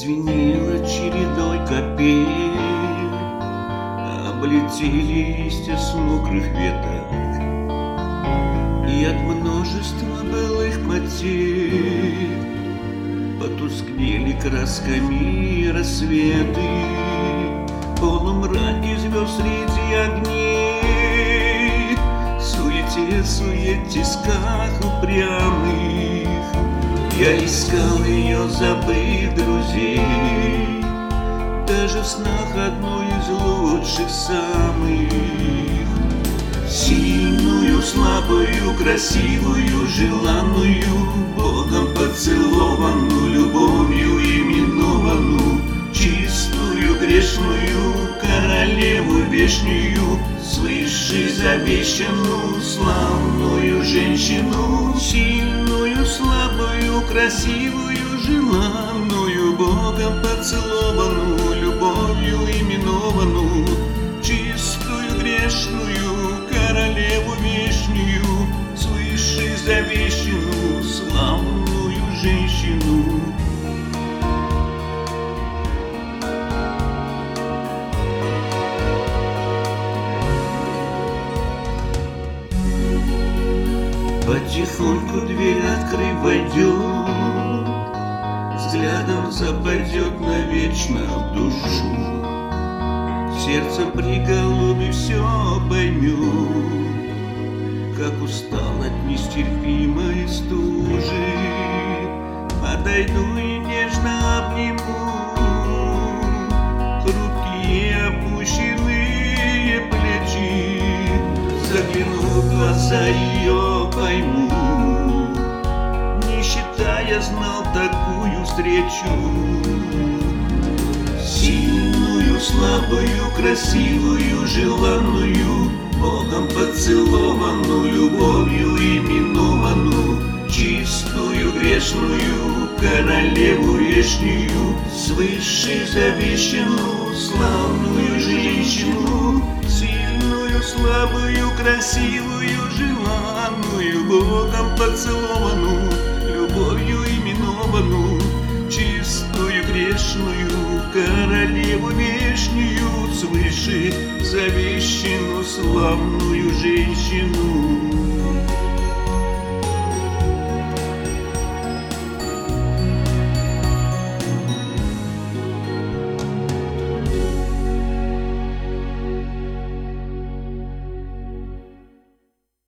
Зазвенела чередой капель, облетели листья с мокрых веток, и от множества былых потерь потускнели красками рассветы. В полумраке звезд среди огней, в суете тисках упрямых, я искал ее, забыв друзей, даже в снах одной из лучших самых. Сильную, слабую, красивую, желанную, Богом поцелованную, любовью именованную, чистую, грешную, королеву вешнюю, свыше завещанную, славную женщину. Сильную, слабую, красивую, желанную, Богом поцелованную, любовью именованную, чистую, грешную, королеву вешнюю, свыше завещанную, славную женщину. Потихоньку дверь открыв войдет, взглядом западет навечно в душу, сердцем приголубив все поймет, как устал от нестерпимой стужи. Подойду и нежно обниму хрупкие опущенные плечи, загляну в глаза ее, пойму, не считая, знал такую встречу. Сильную, слабую, красивую, желанную, Богом поцелованную, любовью именованную, чистую, грешную, королеву вешнюю, свыше завещанную, славную женщину. Сильную, слабую, красивую, желанную, Богом поцелованную, любовью именованную, чистую, грешную, королеву вешнюю, свыше завещанную, славную женщину.